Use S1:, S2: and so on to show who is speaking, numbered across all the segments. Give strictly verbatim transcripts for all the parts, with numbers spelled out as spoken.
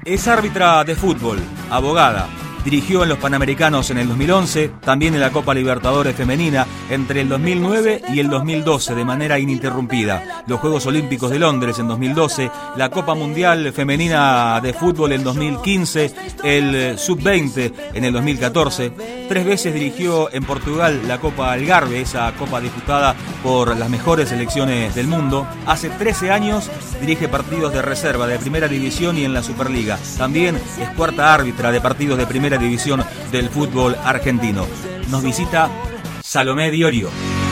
S1: Es árbitra de fútbol, abogada. Dirigió en los Panamericanos en el dos mil once, también en la Copa Libertadores Femenina entre el dos mil nueve y el dos mil doce de manera ininterrumpida. Los Juegos Olímpicos de Londres en dos mil doce, la Copa Mundial Femenina de Fútbol en dos mil quince, el sub veinte en el dos mil catorce. Tres veces dirigió en Portugal la Copa Algarve, esa copa disputada por las mejores selecciones del mundo. Hace trece años dirige partidos de reserva de Primera División y en la Superliga. También es cuarta árbitra de partidos de Primera División del fútbol argentino. Nos visita Salomé Diorio.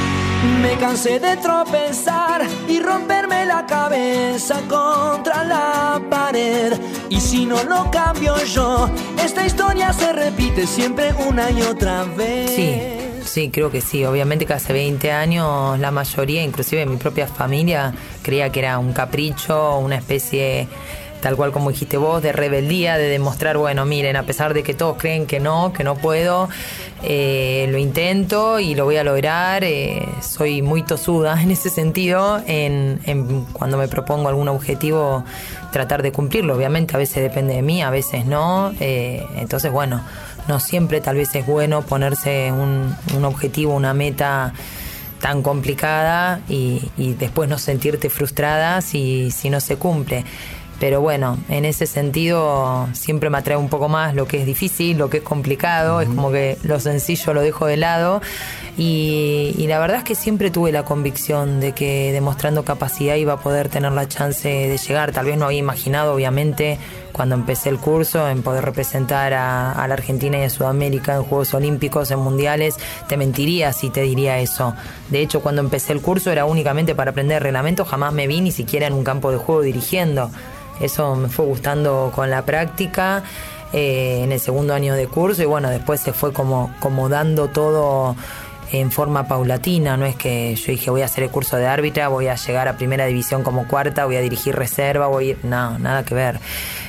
S2: Me cansé de tropezar y romperme la cabeza contra la pared. Y si no lo cambio yo, esta historia se repite siempre una y otra vez.
S3: Sí, sí, creo que sí. Obviamente que hace veinte años la mayoría, inclusive mi propia familia, creía que era un capricho, una especie, tal cual como dijiste vos, de rebeldía, de demostrar, bueno, miren, a pesar de que todos creen que no, que no puedo, eh, lo intento y lo voy a lograr. Eh, soy muy tosuda en ese sentido, en, en cuando me propongo algún objetivo, tratar de cumplirlo. Obviamente a veces depende de mí, a veces no. Eh, entonces, bueno, no siempre tal vez es bueno ponerse un, un objetivo, una meta tan complicada y, y después no sentirte frustrada si, si no se cumple. Pero bueno, en ese sentido siempre me atrae un poco más lo que es difícil, lo que es complicado. Uh-huh. Es como que lo sencillo lo dejo de lado. Y, y la verdad es que siempre tuve la convicción de que demostrando capacidad iba a poder tener la chance de llegar. Tal vez no había imaginado, obviamente, cuando empecé el curso, en poder representar a, a la Argentina y a Sudamérica en Juegos Olímpicos, en Mundiales. Te mentiría si te diría eso. De hecho, cuando empecé el curso era únicamente para aprender reglamento. Jamás me vi ni siquiera en un campo de juego dirigiendo. Eso me fue gustando con la práctica, eh, en el segundo año de curso, y bueno, después se fue como, como dando todo en forma paulatina. No es que yo dije voy a hacer el curso de árbitra, voy a llegar a Primera División como cuarta, voy a dirigir reserva, voy a ir... No, nada que ver.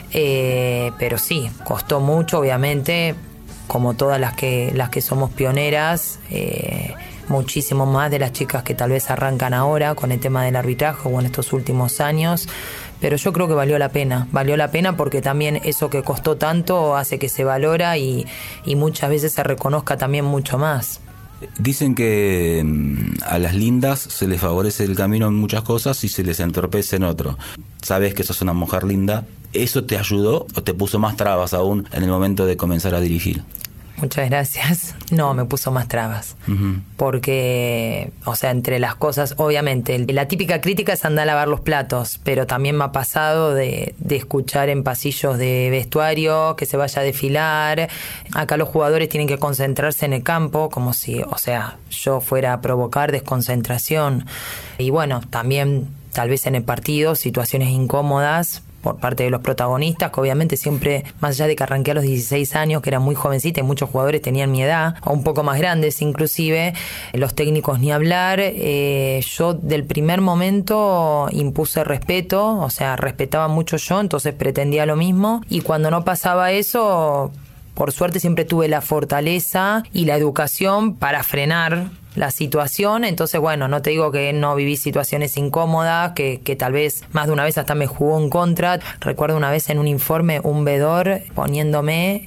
S3: Eh, pero sí, costó mucho, obviamente, como todas las que, las que somos pioneras, eh, muchísimo más de las chicas que tal vez arrancan ahora con el tema del arbitraje o en estos últimos años. Pero yo creo que valió la pena, valió la pena porque también eso que costó tanto hace que se valora y, y muchas veces se reconozca también mucho más.
S1: Dicen que a las lindas se les favorece el camino en muchas cosas y se les entorpece en otro. Sabes que sos una mujer linda, ¿eso te ayudó o te puso más trabas aún en el momento de comenzar a dirigir?
S3: Muchas gracias. No, me puso más trabas. Uh-huh. Porque, o sea, entre las cosas, obviamente, la típica crítica es andar a lavar los platos, pero también me ha pasado de, de escuchar en pasillos de vestuario que se vaya a desfilar. Acá los jugadores tienen que concentrarse en el campo, como si, o sea, yo fuera a provocar desconcentración. Y bueno, también, tal vez en el partido, situaciones incómodas por parte de los protagonistas, que obviamente siempre, más allá de que arranqué a los dieciséis años, que era muy jovencita y muchos jugadores tenían mi edad, o un poco más grandes inclusive, los técnicos ni hablar, eh, yo del primer momento impuse respeto, o sea, respetaba mucho yo, entonces pretendía lo mismo, y cuando no pasaba eso, por suerte siempre tuve la fortaleza y la educación para frenar la situación. Entonces, bueno, no te digo que no viví situaciones incómodas, que, que tal vez más de una vez hasta me jugó en contra. Recuerdo una vez en un informe un vedor poniéndome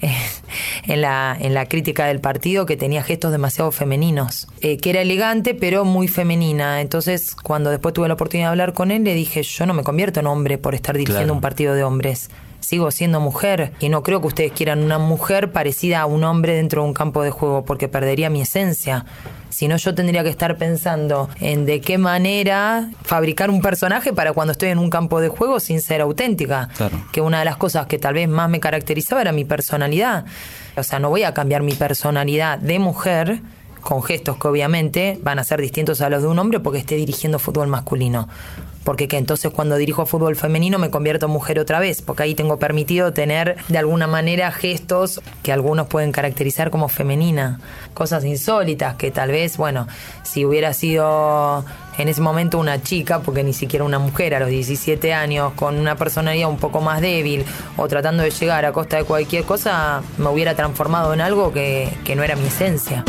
S3: en la, en la crítica del partido que tenía gestos demasiado femeninos, eh, que era elegante pero muy femenina. Entonces, cuando después tuve la oportunidad de hablar con él, le dije, yo no me convierto en hombre por estar dirigiendo claro. un partido de hombres. Sigo siendo mujer y no creo que ustedes quieran una mujer parecida a un hombre dentro de un campo de juego porque perdería mi esencia. Si no, yo tendría que estar pensando en de qué manera fabricar un personaje para cuando estoy en un campo de juego sin ser auténtica. Claro. Que una de las cosas que tal vez más me caracterizaba era mi personalidad. O sea, no voy a cambiar mi personalidad de mujer con gestos que obviamente van a ser distintos a los de un hombre porque esté dirigiendo fútbol masculino. Porque que entonces cuando dirijo fútbol femenino me convierto en mujer otra vez, porque ahí tengo permitido tener de alguna manera gestos que algunos pueden caracterizar como femenina. Cosas insólitas que tal vez, bueno, si hubiera sido en ese momento una chica, porque ni siquiera una mujer a los diecisiete años, con una personalidad un poco más débil o tratando de llegar a costa de cualquier cosa, me hubiera transformado en algo que, que no era mi esencia.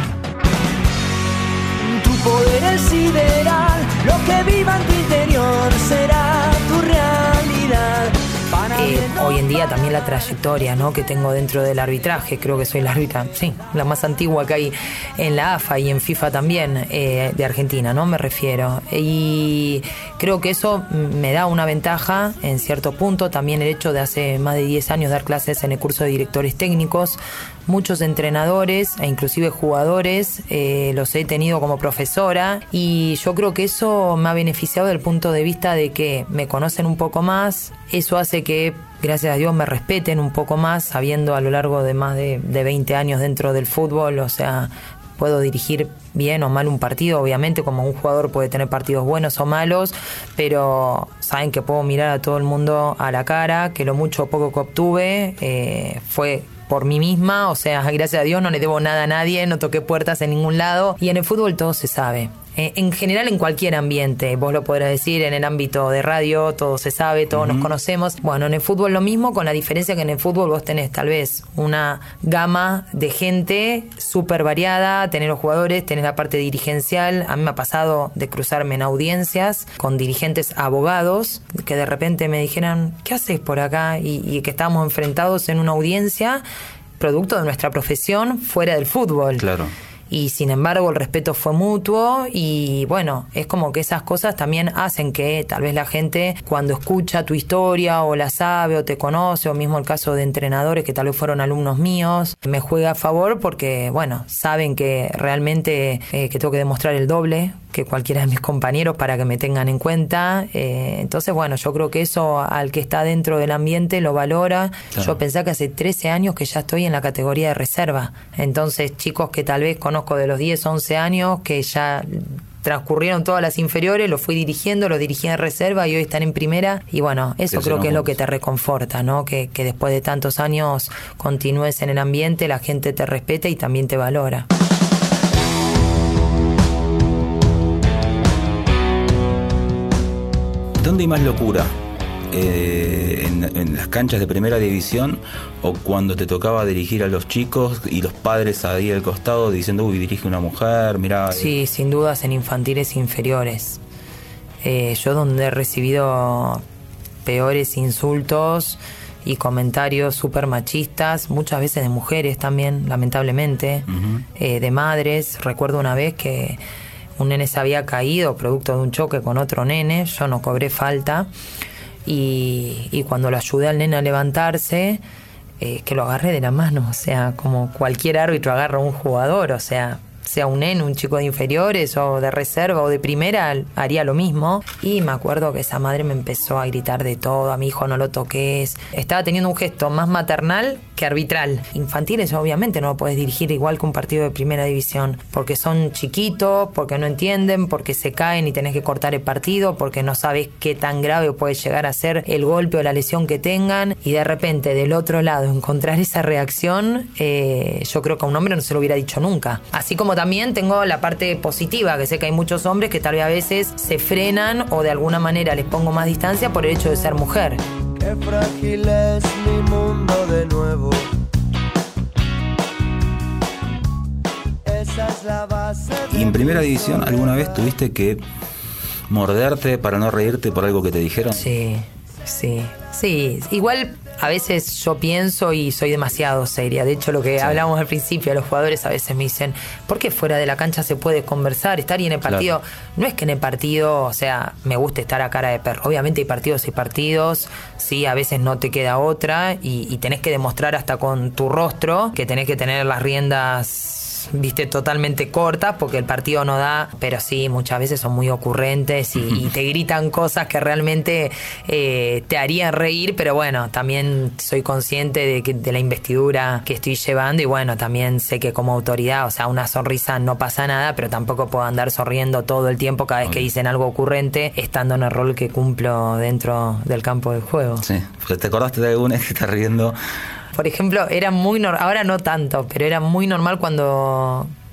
S2: Poder es sideral, lo que viva en tu interior será tu realidad.
S3: Eh, hoy en día sabía también la trayectoria, ¿no?, que tengo dentro del arbitraje. Creo que soy la árbitra, sí, la más antigua que hay en la A F A y en FIFA también, eh, de Argentina, ¿no?, me refiero. Y creo que eso me da una ventaja en cierto punto. También el hecho de hace más de diez años dar clases en el curso de directores técnicos, muchos entrenadores e inclusive jugadores eh, los he tenido como profesora, y yo creo que eso me ha beneficiado desde el punto de vista de que me conocen un poco más. Eso hace que, gracias a Dios, me respeten un poco más, sabiendo a lo largo de más de, de veinte años dentro del fútbol. O sea, puedo dirigir bien o mal un partido, obviamente, como un jugador puede tener partidos buenos o malos, pero saben que puedo mirar a todo el mundo a la cara, que lo mucho o poco que obtuve eh, fue por mí misma. O sea, gracias a Dios no le debo nada a nadie, no toqué puertas en ningún lado, y en el fútbol todo se sabe. Eh, en general, en cualquier ambiente, vos lo podrás decir, en el ámbito de radio, todo se sabe, todos uh-huh. nos conocemos. Bueno, en el fútbol lo mismo, con la diferencia que en el fútbol vos tenés tal vez una gama de gente súper variada, tenés los jugadores, tenés la parte dirigencial. A mí me ha pasado de cruzarme en audiencias con dirigentes abogados que de repente me dijeran, ¿qué haces por acá? Y, y que estábamos enfrentados en una audiencia producto de nuestra profesión fuera del fútbol.
S1: Claro.
S3: Y sin embargo el respeto fue mutuo, y bueno, es como que esas cosas también hacen que tal vez la gente, cuando escucha tu historia o la sabe o te conoce, o mismo el caso de entrenadores que tal vez fueron alumnos míos, me juega a favor porque, bueno, saben que realmente eh, que tengo que demostrar el doble que cualquiera de mis compañeros para que me tengan en cuenta. Eh, entonces, bueno, yo creo que eso al que está dentro del ambiente lo valora. Claro. Yo pensé que hace trece años que ya estoy en la categoría de reserva. Entonces, chicos que tal vez conozco de los diez, once años, que ya transcurrieron todas las inferiores, los fui dirigiendo, los dirigí en reserva y hoy están en primera. Y bueno, eso creo que es lo que te reconforta, ¿no? Que, que después de tantos años continúes en el ambiente, la gente te respeta y también te valora.
S1: ¿Dónde hay más locura? Eh, en, en las canchas de primera división, o cuando te tocaba dirigir a los chicos y los padres ahí al costado diciendo, uy, dirige una mujer, mirá.
S3: Sí, sin dudas en infantiles inferiores. Eh, yo donde he recibido peores insultos y comentarios súper machistas, muchas veces de mujeres también, lamentablemente, uh-huh. eh, de madres. Recuerdo una vez que un nene se había caído producto de un choque con otro nene, yo no cobré falta, y, y cuando lo ayudé al nene a levantarse, eh, que lo agarré de la mano, o sea, como cualquier árbitro agarra a un jugador, o sea, sea un nene, un chico de inferiores o de reserva o de primera, haría lo mismo. Y me acuerdo que esa madre me empezó a gritar de todo, a mi hijo no lo toques. Estaba teniendo un gesto más maternal que arbitral. Infantiles obviamente no lo puedes dirigir igual que un partido de primera división, porque son chiquitos, porque no entienden, porque se caen y tenés que cortar el partido, porque no sabes qué tan grave puede llegar a ser el golpe o la lesión que tengan, y de repente del otro lado encontrar esa reacción, eh, yo creo que a un hombre no se lo hubiera dicho nunca. Así como también tengo la parte positiva, que sé que hay muchos hombres que tal vez a veces se frenan o de alguna manera les pongo más distancia por el hecho de ser mujer.
S2: Qué frágil es mi mundo de nuevo. Esa es la base.
S1: ¿Y en primera división alguna vez tuviste que morderte para no reírte por algo que te dijeron?
S3: Sí, sí, sí. Igual a veces yo pienso y soy demasiado seria. De hecho, lo que sí. hablamos al principio, los jugadores a veces me dicen, ¿por qué fuera de la cancha se puede conversar, estar y en el partido? Claro. No es que en el partido, o sea, me gusta estar a cara de perro. Obviamente hay partidos y partidos, sí, a veces no te queda otra y, y tenés que demostrar hasta con tu rostro que tenés que tener las riendas, viste, totalmente cortas porque el partido no da, pero sí, muchas veces son muy ocurrentes y, y te gritan cosas que realmente eh, te harían reír, pero bueno, también soy consciente de, que, de la investidura que estoy llevando y bueno, también sé que como autoridad, o sea, una sonrisa no pasa nada, pero tampoco puedo andar sonriendo todo el tiempo cada vez que dicen algo ocurrente, estando en el rol que cumplo dentro del campo del juego.
S1: Sí, pues te acordaste de alguna que estás riendo.
S3: Por ejemplo, era muy normal, ahora no tanto, pero era muy normal cuando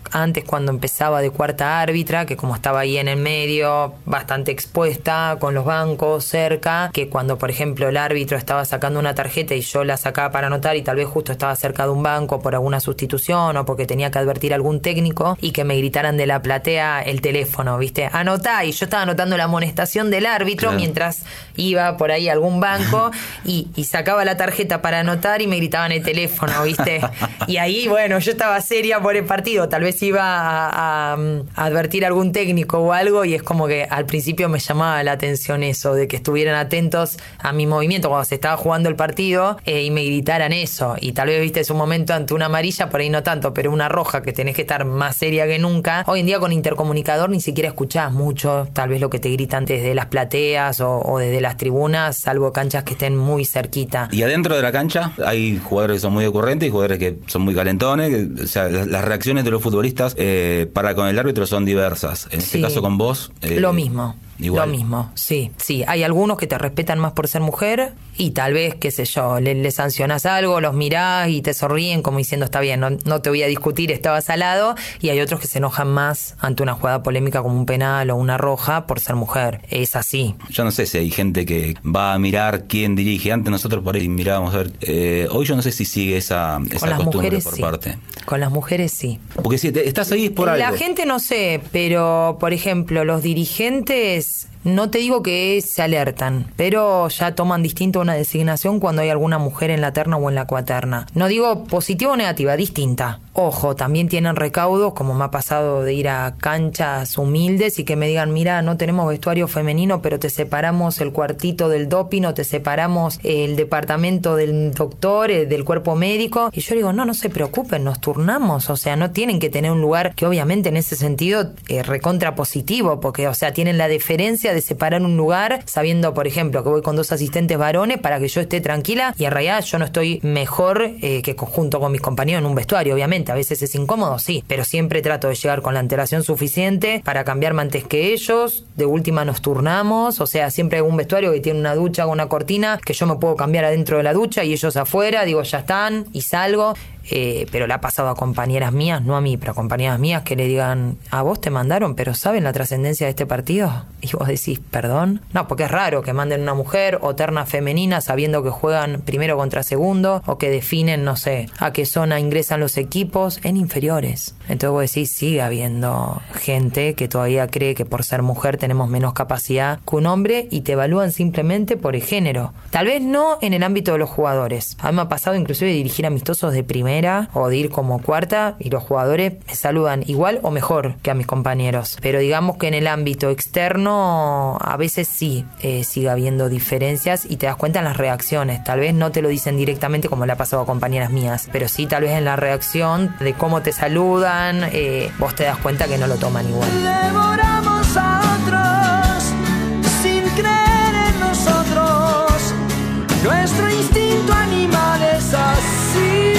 S3: antes cuando empezaba de cuarta árbitra, que como estaba ahí en el medio, bastante expuesta, con los bancos cerca, que cuando por ejemplo el árbitro estaba sacando una tarjeta y yo la sacaba para anotar y tal vez justo estaba cerca de un banco por alguna sustitución o porque tenía que advertir a algún técnico y que me gritaran de la platea el teléfono, ¿viste? Anotá, y yo estaba anotando la amonestación del árbitro, claro, mientras iba por ahí a algún banco y, y sacaba la tarjeta para anotar y me gritaban el teléfono, ¿viste? Y ahí, bueno, yo estaba seria por el partido, tal vez iba a, a, a advertir a algún técnico o algo, y es como que al principio me llamaba la atención eso, de que estuvieran atentos a mi movimiento cuando se estaba jugando el partido eh, y me gritaran eso. Y tal vez, viste, es un momento ante una amarilla, por ahí no tanto, pero una roja que tenés que estar más seria que nunca. Hoy en día con intercomunicador ni siquiera escuchás mucho, tal vez lo que te gritan desde las plateas o, o desde las tribunas, salvo canchas que estén muy cerquita.
S1: Y adentro de la cancha hay jugadores que son muy ocurrentes y jugadores que son muy calentones, que, o sea, las reacciones de los futbolistas eh, para con el árbitro son diversas. En este
S3: sí,
S1: caso con vos... Eh,
S3: lo mismo.
S1: Igual.
S3: Lo mismo, sí, sí. Hay algunos que te respetan más por ser mujer y tal vez, qué sé yo, le, le sancionás algo, los mirás y te sonríen como diciendo está bien, no, no te voy a discutir, estabas al lado. Y hay otros que se enojan más ante una jugada polémica como un penal o una roja por ser mujer. Es así.
S1: Yo no sé si hay gente que va a mirar quién dirige. Antes nosotros por ahí mirábamos a ver. Eh, hoy yo no sé si sigue esa, esa costumbre
S3: mujeres,
S1: por
S3: sí.
S1: parte.
S3: Con las mujeres sí.
S1: Porque si te, estás ahí es por algo.
S3: La gente no sé, pero por ejemplo los dirigentes... No te digo que se alertan, pero ya toman distinto una designación cuando hay alguna mujer en la terna o en la cuaterna. No digo positiva o negativa, distinta. Ojo, también tienen recaudos, como me ha pasado de ir a canchas humildes y que me digan, mira, no tenemos vestuario femenino, pero te separamos el cuartito del doping o te separamos el departamento del doctor, del cuerpo médico. Y yo digo, no, no se preocupen, nos turnamos. O sea, no tienen que tener un lugar que obviamente en ese sentido eh, recontra positivo, porque, o sea, tienen la deferencia de separar un lugar sabiendo, por ejemplo, que voy con dos asistentes varones para que yo esté tranquila y en realidad yo no estoy mejor eh, que junto con mis compañeros en un vestuario, obviamente. A veces es incómodo, sí, pero siempre trato de llegar con la antelación suficiente para cambiarme antes que ellos. De última nos turnamos, o sea, siempre hay un vestuario que tiene una ducha o una cortina que yo me puedo cambiar adentro de la ducha y ellos afuera, digo, ya están y salgo. Eh, pero le ha pasado a compañeras mías, no a mí, pero a compañeras mías que le digan, a vos te mandaron, pero ¿saben la trascendencia de este partido? Y vos decís, ¿perdón? No, porque es raro que manden una mujer o terna femenina sabiendo que juegan primero contra segundo o que definen, no sé, a qué zona ingresan los equipos en inferiores. Entonces vos decís, sigue habiendo gente que todavía cree que por ser mujer tenemos menos capacidad que un hombre y te evalúan simplemente por el género. Tal vez no en el ámbito de los jugadores. A mí me ha pasado inclusive de dirigir amistosos de primera o de ir como cuarta y los jugadores me saludan igual o mejor que a mis compañeros. Pero digamos que en el ámbito externo a veces sí eh, sigue habiendo diferencias y te das cuenta en las reacciones. Tal vez no te lo dicen directamente como le ha pasado a compañeras mías, pero sí tal vez en la reacción de cómo te saludan, eh, vos te das cuenta que no lo toman igual.
S2: Devoramos a otros sin creer en nosotros. Nuestro instinto animal es así.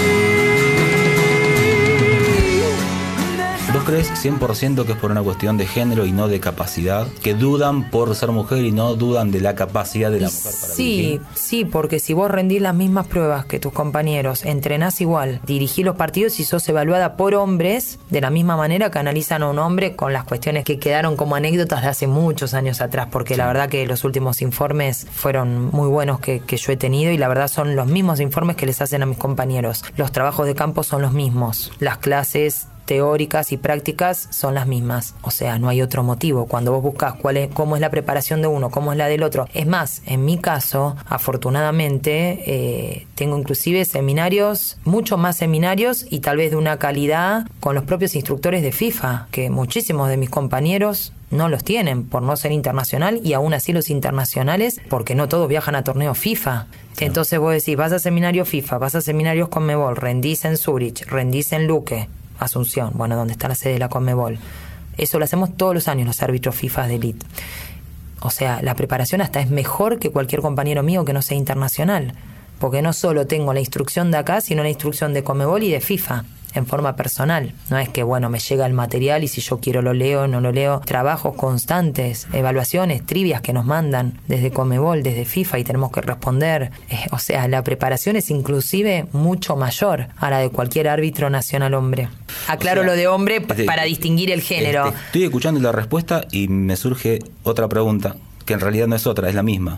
S1: ¿Vos crees cien por ciento que es por una cuestión de género y no de capacidad? ¿Que dudan por ser mujer y no dudan de la capacidad de la mujer para
S3: sí,
S1: dirigir?
S3: Sí, porque si vos rendís las mismas pruebas que tus compañeros, entrenás igual, dirigís los partidos y sos evaluada por hombres, de la misma manera que analizan a un hombre con las cuestiones que quedaron como anécdotas de hace muchos años atrás, porque sí, la verdad que los últimos informes fueron muy buenos que, que yo he tenido y la verdad son los mismos informes que les hacen a mis compañeros. Los trabajos de campo son los mismos, las clases teóricas y prácticas son las mismas, o sea, no hay otro motivo. Cuando vos buscas cuál es, cómo es la preparación de uno, cómo es la del otro, es más, en mi caso, afortunadamente, eh, tengo inclusive seminarios, muchos más seminarios y tal vez de una calidad con los propios instructores de FIFA, que muchísimos de mis compañeros no los tienen por no ser internacional y aún así los internacionales porque no todos viajan a torneos FIFA. Sí. Entonces vos decís, vas a seminarios FIFA, vas a seminarios Conmebol, rendís en Zurich, rendís en Luque, Asunción, bueno, donde está la sede de la Conmebol. Eso lo hacemos todos los años los árbitros FIFA de elite. O sea, la preparación hasta es mejor que cualquier compañero mío que no sea internacional, porque no solo tengo la instrucción de acá, sino la instrucción de Conmebol y de FIFA. en forma personal. No es que, bueno, me llega el material y si yo quiero lo leo, no lo leo. Trabajos constantes, evaluaciones, trivias que nos mandan desde Conmebol, desde FIFA y tenemos que responder. Eh, o sea, la preparación es inclusive mucho mayor a la de cualquier árbitro nacional hombre. Aclaro, o sea, lo de hombre este, para distinguir el género.
S1: Este, estoy escuchando la respuesta y me surge otra pregunta, que en realidad no es otra, es la misma.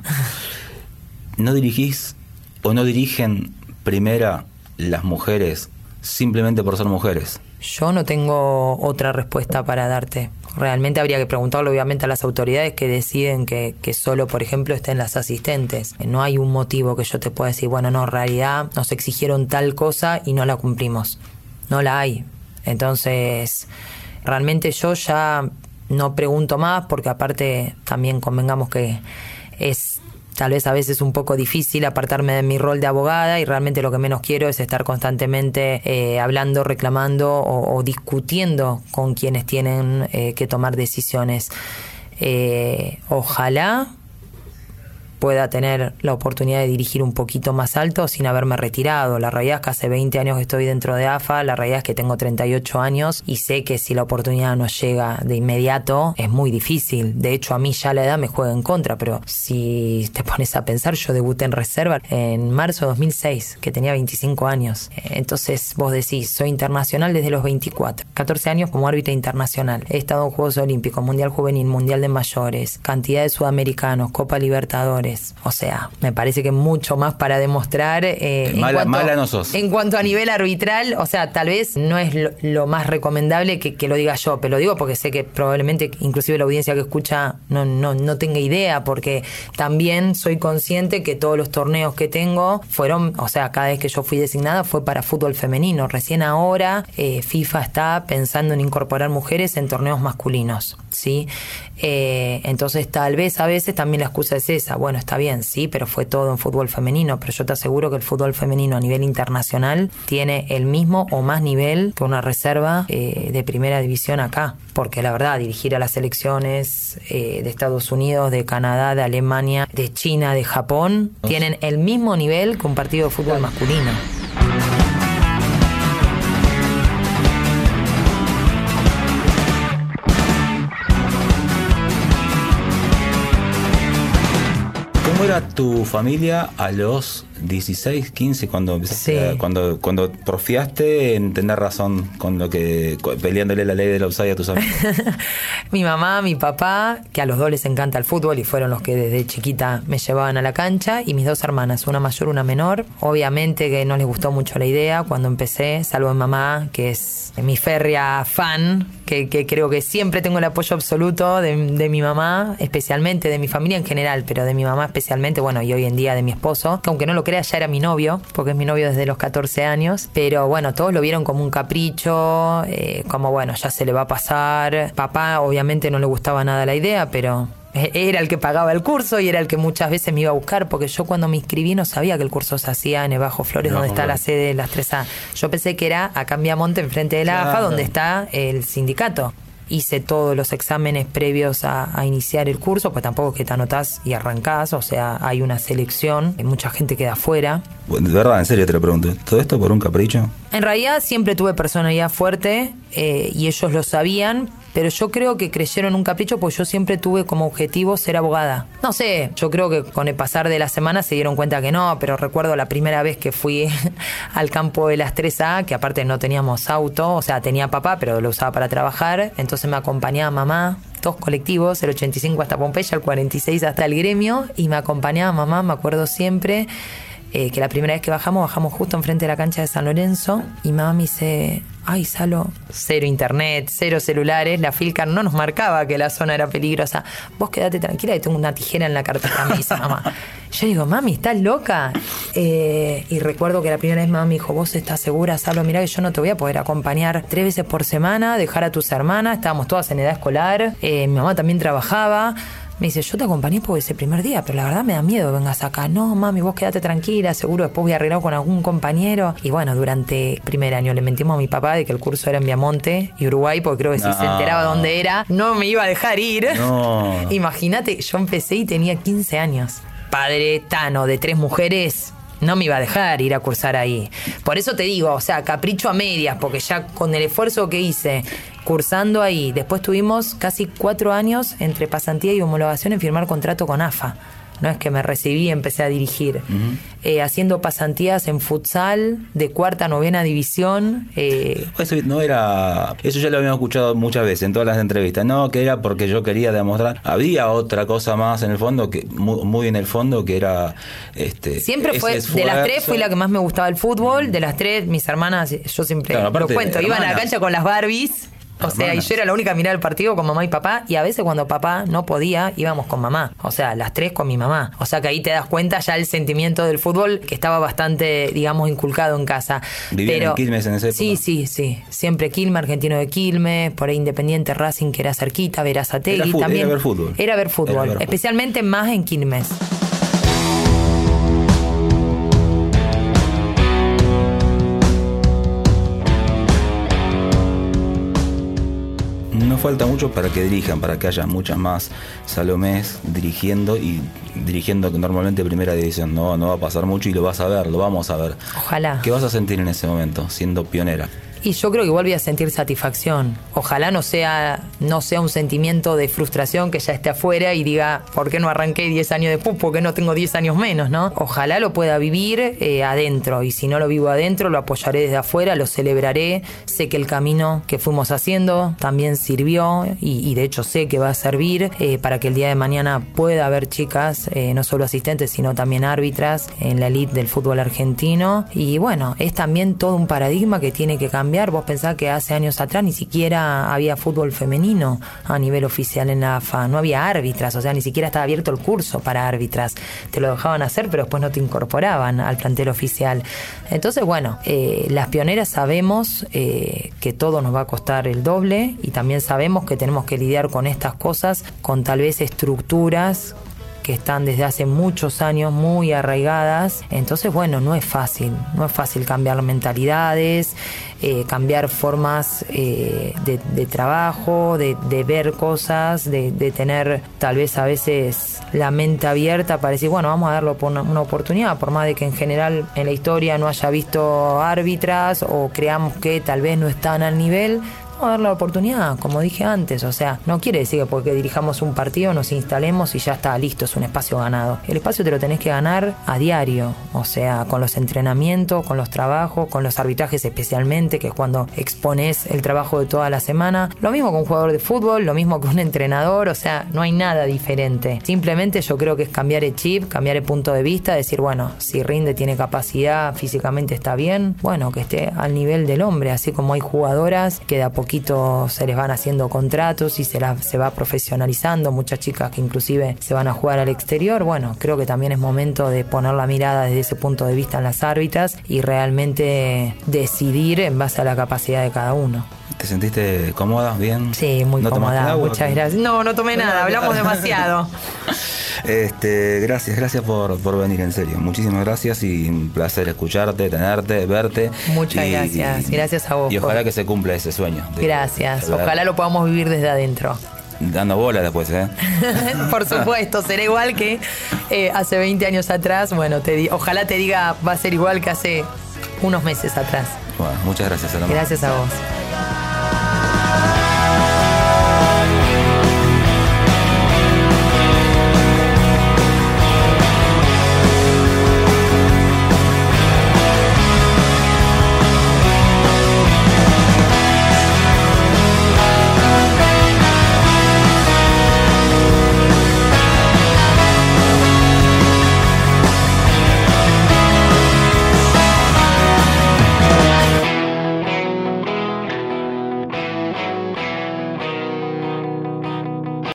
S1: ¿No dirigís o no dirigen primera las mujeres simplemente por ser mujeres?
S3: Yo no tengo otra respuesta para darte. Realmente habría que preguntarlo obviamente a las autoridades que deciden que, que solo, por ejemplo, estén las asistentes. No hay un motivo que yo te pueda decir, bueno, no, en realidad nos exigieron tal cosa y no la cumplimos. No la hay. Entonces, realmente yo ya no pregunto más porque aparte también convengamos que es tal vez a veces un poco difícil apartarme de mi rol de abogada y realmente lo que menos quiero es estar constantemente eh, hablando, reclamando o, o discutiendo con quienes tienen eh, que tomar decisiones. Eh, ojalá pueda tener la oportunidad de dirigir un poquito más alto sin haberme retirado. La realidad es que hace veinte años que estoy dentro de A F A, la realidad es que tengo treinta y ocho años y sé que si la oportunidad no llega de inmediato es muy difícil. De hecho, a mí ya la edad me juega en contra, pero si te pones a pensar, yo debuté en reserva en marzo de dos mil seis, que tenía veinticinco años. Entonces vos decís, soy internacional desde los veinticuatro, catorce años como árbitra internacional. He estado en Juegos Olímpicos, Mundial Juvenil, Mundial de Mayores, cantidad de sudamericanos, Copa Libertadores. O sea, me parece que mucho más para demostrar. Eh, en
S1: mala,
S3: cuanto,
S1: mala no sos.
S3: En cuanto a nivel arbitral, o sea, tal vez no es lo, lo más recomendable que, que lo diga yo, pero lo digo porque sé que probablemente inclusive la audiencia que escucha no, no, no tenga idea, porque también soy consciente que todos los torneos que tengo fueron, o sea, cada vez que yo fui designada fue para fútbol femenino. Recién ahora eh, FIFA está pensando en incorporar mujeres en torneos masculinos, ¿sí? Eh, entonces tal vez a veces también la excusa es esa. Bueno, está bien, sí, pero fue todo en fútbol femenino, pero yo te aseguro que el fútbol femenino a nivel internacional tiene el mismo o más nivel que una reserva eh, de primera división acá, porque la verdad, dirigir a las selecciones eh, de Estados Unidos, de Canadá, de Alemania, de China, de Japón, tienen el mismo nivel que un partido de fútbol masculino.
S1: ¿Cómo era tu familia a los dieciséis, quince, cuando empezaste,
S3: sí.
S1: a, cuando, cuando porfiaste en tener razón con lo que, peleándole la ley del offside a tus amigos?
S3: Mi mamá, mi papá, que a los dos les encanta el fútbol y fueron los que desde chiquita me llevaban a la cancha, y mis dos hermanas, una mayor, una menor. Obviamente que no les gustó mucho la idea cuando empecé, salvo mi mamá, que es mi férrea fan, que, que creo que siempre tengo el apoyo absoluto de, de mi mamá, especialmente de mi familia en general, pero de mi mamá especialmente, bueno, y hoy en día de mi esposo, que aunque no lo crea, ya era mi novio, porque es mi novio desde los catorce años, pero bueno, todos lo vieron como un capricho, eh, como bueno, ya se le va a pasar. Papá obviamente no le gustaba nada la idea, pero era el que pagaba el curso y era el que muchas veces me iba a buscar, porque yo cuando me inscribí no sabía que el curso se hacía en el Bajo Flores, no, donde está bueno. la sede de las tres A. Yo pensé que era acá en Viamonte, enfrente de la claro. A F A, donde está el sindicato. Hice todos los exámenes previos a, a iniciar el curso, pues tampoco es que te anotás y arrancás, o sea, hay una selección, mucha gente queda afuera.
S1: De verdad, en serio te lo pregunto, ¿todo esto por un capricho?
S3: En realidad siempre tuve personalidad fuerte eh, y ellos lo sabían, pero yo creo que creyeron un capricho porque yo siempre tuve como objetivo ser abogada. No sé, yo creo que con el pasar de la semana se dieron cuenta que no, pero recuerdo la primera vez que fui al campo de las tres A, que aparte no teníamos auto, o sea, tenía papá, pero lo usaba para trabajar, entonces me acompañaba mamá, dos colectivos, el ochenta y cinco hasta Pompeya, el cuarenta y seis hasta el Gremio, y me acompañaba mamá, me acuerdo siempre, eh, que la primera vez que bajamos, bajamos justo enfrente de la cancha de San Lorenzo, y mamá me dice, ay, Salo, cero internet, cero celulares, la Filcar no nos marcaba que la zona era peligrosa, vos quedate tranquila que tengo una tijera en la cartera, me dice mamá. Yo digo, mami, ¿estás loca? Eh, y recuerdo que la primera vez mamá me dijo, ¿vos estás segura, Salo? Mirá que yo no te voy a poder acompañar tres veces por semana, dejar a tus hermanas, estábamos todas en edad escolar, eh, mi mamá también trabajaba. Me dice, yo te acompañé por ese primer día, pero la verdad me da miedo que vengas acá. No, mami, vos quédate tranquila, seguro después voy a arreglar con algún compañero. Y bueno, durante el primer año le mentimos a mi papá de que el curso era en Viamonte y Uruguay, porque creo que no. si se enteraba dónde era, no me iba a dejar ir.
S1: No.
S3: Imagínate, yo empecé y tenía quince años. Padre Tano de tres mujeres, no me iba a dejar ir a cursar ahí. Por eso te digo, o sea, capricho a medias, porque ya con el esfuerzo que hice cursando ahí, después tuvimos casi cuatro años entre pasantía y homologación en firmar contrato con A F A. No es que me recibí y empecé a dirigir. Uh-huh. Eh, haciendo pasantías en futsal de cuarta, novena división. Eh.
S4: Eso no era... Eso ya lo habíamos escuchado muchas veces en todas las entrevistas. No, que era porque yo quería demostrar. Había otra cosa más en el fondo, que muy, muy en el fondo, que era... este
S3: Siempre fue... De las tres fui la que más me gustaba el fútbol. De las tres, mis hermanas, yo siempre claro, lo cuento, iban a la cancha con las Barbies. O sea, hermanas. Y yo era la única a mirar el partido con mamá y papá, y a veces cuando papá no podía, íbamos con mamá. O sea, las tres con mi mamá. O sea, que ahí te das cuenta ya el sentimiento del fútbol que estaba bastante, digamos, inculcado en casa.
S4: ¿Vivían
S3: Pero,
S4: en Quilmes en esa época?
S3: Sí, sí, sí. Siempre Quilmes, Argentino de Quilmes, por ahí Independiente Racing, que era cerquita, Verazategui.
S4: Era,
S3: también.
S4: Era ver fútbol.
S3: Era ver fútbol, era ver fútbol. Especialmente más en Quilmes.
S4: No falta mucho para que dirijan, para que haya muchas más Salomés dirigiendo y dirigiendo normalmente primera división. No, no va a pasar mucho y lo vas a ver, lo vamos a ver.
S3: Ojalá.
S4: ¿Qué vas a sentir en ese momento, siendo pionera?
S3: Y yo creo que igual voy a sentir satisfacción. Ojalá no sea, no sea un sentimiento de frustración que ya esté afuera y diga, ¿por qué no arranqué diez años después? ¿Por qué no tengo diez años menos? ¿No? Ojalá lo pueda vivir eh, adentro. Y si no lo vivo adentro, lo apoyaré desde afuera, lo celebraré. Sé que el camino que fuimos haciendo también sirvió y, y de hecho sé que va a servir eh, para que el día de mañana pueda haber chicas, eh, no solo asistentes, sino también árbitras en la elite del fútbol argentino. Y bueno, es también todo un paradigma que tiene que cambiar. Vos pensás que hace años atrás ni siquiera había fútbol femenino a nivel oficial en la A F A, no había árbitras, o sea, ni siquiera estaba abierto el curso para árbitras, te lo dejaban hacer pero después no te incorporaban al plantel oficial. Entonces bueno, eh, las pioneras sabemos eh, que todo nos va a costar el doble y también sabemos que tenemos que lidiar con estas cosas, con tal vez estructuras que están desde hace muchos años muy arraigadas. Entonces, bueno, no es fácil, no es fácil cambiar mentalidades, eh, cambiar formas eh, de, de trabajo, de, de ver cosas, de, de tener tal vez a veces la mente abierta para decir, bueno, vamos a darle una, una oportunidad, por más de que en general en la historia no haya visto árbitras o creamos que tal vez no están al nivel. A dar la oportunidad, como dije antes, o sea, no quiere decir que porque dirijamos un partido nos instalemos y ya está listo, es un espacio ganado. El espacio te lo tenés que ganar a diario, o sea, con los entrenamientos, con los trabajos, con los arbitrajes especialmente, que es cuando expones el trabajo de toda la semana. Lo mismo con un jugador de fútbol, lo mismo que un entrenador, o sea, no hay nada diferente. Simplemente yo creo que es cambiar el chip, cambiar el punto de vista, decir, bueno, si rinde, tiene capacidad, físicamente está bien, bueno, que esté al nivel del hombre, así como hay jugadoras que de a poquito se les van haciendo contratos y se, la, se va profesionalizando, muchas chicas que inclusive se van a jugar al exterior. Bueno, creo que también es momento de poner la mirada desde ese punto de vista en las árbitras y realmente decidir en base a la capacidad de cada uno.
S4: ¿Te sentiste cómoda? ¿Bien?
S3: Sí, muy
S4: ¿No
S3: cómoda,
S4: agua,
S3: muchas ¿qué? Gracias. No, no tomé nada, hablamos demasiado.
S4: Este, gracias, gracias por, por venir, en serio. Muchísimas gracias y un placer escucharte, tenerte, verte.
S3: Muchas
S4: y,
S3: gracias, y, gracias a vos.
S4: Y ojalá
S3: por...
S4: que se cumpla ese sueño. De,
S3: gracias,
S4: de
S3: ojalá lo podamos vivir desde adentro.
S4: Dando bola después, ¿eh?
S3: Por supuesto, será igual que eh, hace veinte años atrás. Bueno, te di- ojalá te diga, va a ser igual que hace unos meses atrás.
S4: Bueno, muchas gracias, Salomé.
S3: Gracias a vos.